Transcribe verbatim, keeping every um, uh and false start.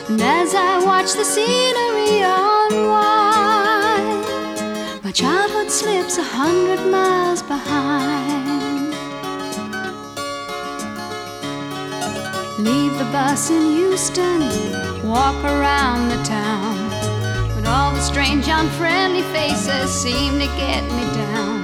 And as I watch the scenery unwind, my childhood slips a hundred miles behind. Leave the bus in Houston, walk around the town, but all the strange unfriendly faces seem to get me down.